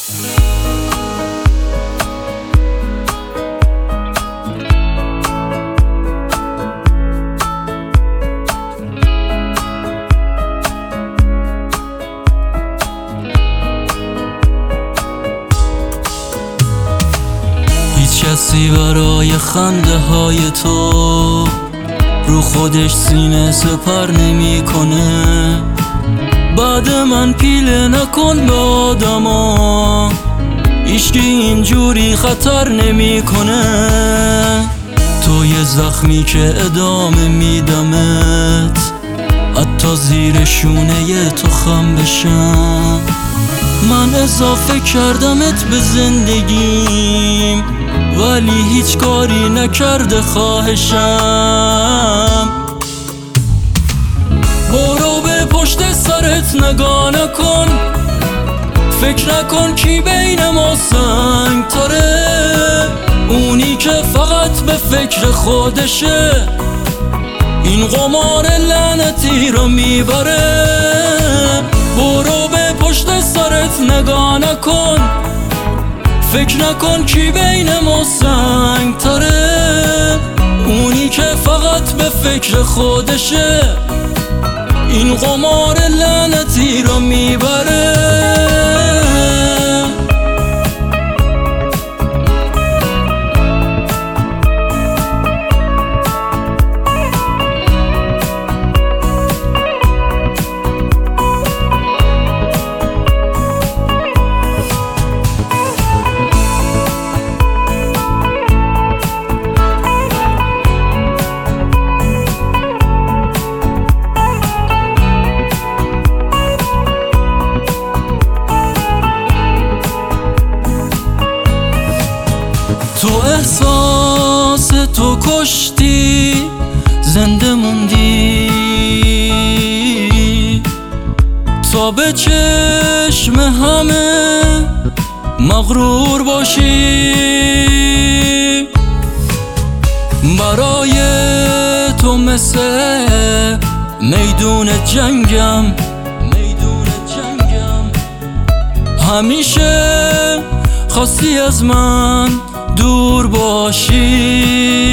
کسی برای خنده های تو رو خودش سینه سپر نمی کنه. بعد من پیله نکن به آدما، هیچکی اینجوری خطر نمی کنه. تو یه زخمی که ادامه میدمت، حتی زیر شونه تو خم بشم. من اضافه کردمت به زندگیم، ولی هیچ کاری نکرده خواهشم. برو به پشت سرت نگاه نکن، فکر نکن کی بین ما سنگ تره. اونی که فقط به فکر خودشه، این قمار لعنتی رو میبره. برو به پشت سرت نگاه نکن، فکر نکن کی بین ما سنگ تره. اونی که فقط به فکر خودشه، این قمار لعنتی رو میبره. تو احساس تو کشتی، زنده موندی تا به چشم همه مغرور باشی. برای تو مثل میدون جنگم، همیشه خواستی از من دور باشی.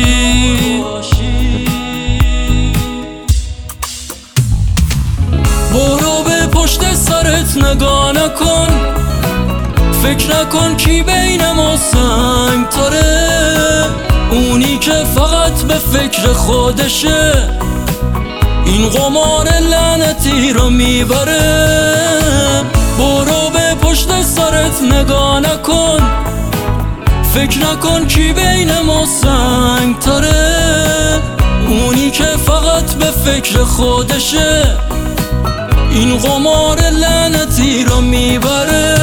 برو به پشت سرت نگاه نکن، فکر نکن کی بین ما سنگ تره. اونی که فقط به فکر خودشه، این قمار لعنتی رو میبره. برو به پشت سرت نگاه نکن، فکر نکن کی بین ما سنگ تره. اونی که فقط به فکر خودشه، این قمار لعنتی رو میبره.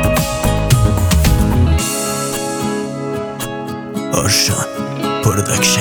Ocean Production.